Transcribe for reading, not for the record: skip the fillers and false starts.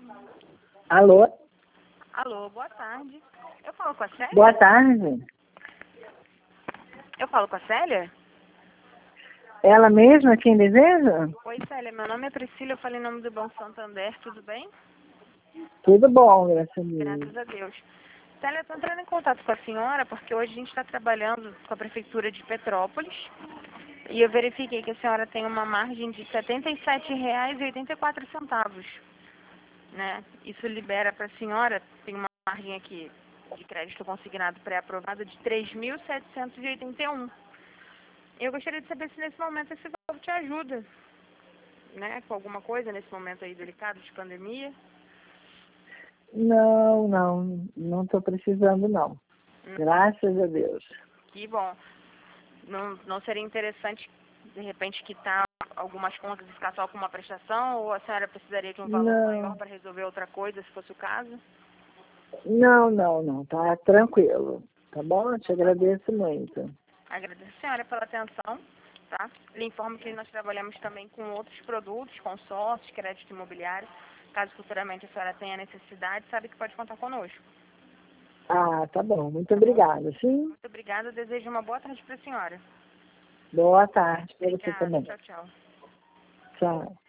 Alô? Alô, boa tarde. Eu falo com a Célia? Boa tarde. Eu falo com a Célia? Ela mesma quem deseja? Oi, Célia, meu nome é Priscila, eu falei em nome do Banco Santander, tudo bem? Tudo bom, graças a Deus. Graças a Deus. Célia, eu estou entrando em contato com a senhora porque hoje a gente está trabalhando com a Prefeitura de Petrópolis e eu verifiquei que a senhora tem uma margem de R$ 77,84, né? Isso libera para a senhora, tem uma margem aqui de crédito consignado pré-aprovado de 3.781. Eu gostaria de saber se nesse momento esse valor te ajuda, né, com alguma coisa nesse momento aí delicado de pandemia. Não estou precisando não. Graças a Deus. Que bom. Não seria interessante, de repente, quitar algumas contas e ficar só com uma prestação, ou a senhora precisaria de um valor maior para resolver outra coisa, se fosse o caso? Não, tá tranquilo. Tá bom? Eu te agradeço muito. Agradeço a senhora pela atenção, tá? Lhe informo que nós trabalhamos também com outros produtos, consórcios, crédito imobiliário. Caso futuramente a senhora tenha necessidade, sabe que pode contar conosco. Ah, tá bom. Muito Tá bom? obrigada, sim? Muito obrigada, desejo uma boa tarde para a senhora. Boa tarde para você Obrigada, também. tchau, tchau. Tchau.